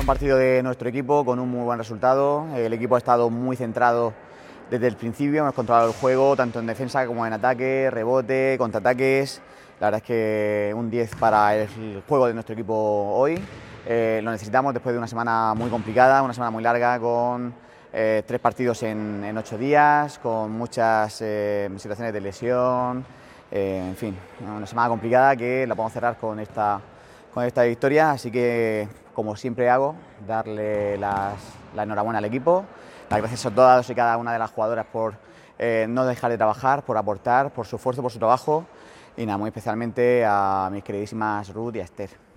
Un partido de nuestro equipo con un muy buen resultado. El equipo ha estado muy centrado desde el principio, hemos controlado el juego tanto en defensa como en ataque, rebote, contraataques. La verdad es que un 10 para el juego de nuestro equipo hoy. Lo necesitamos después de una semana muy complicada, una semana muy larga con 3 partidos en 8 días, con muchas situaciones de lesión. En fin, una semana complicada que la podemos cerrar con esta victoria, así que como siempre hago, darle la enhorabuena al equipo, las gracias a todas y cada una de las jugadoras por no dejar de trabajar, por aportar, por su esfuerzo, por su trabajo y nada, muy especialmente a mis queridísimas Ruth y a Esther.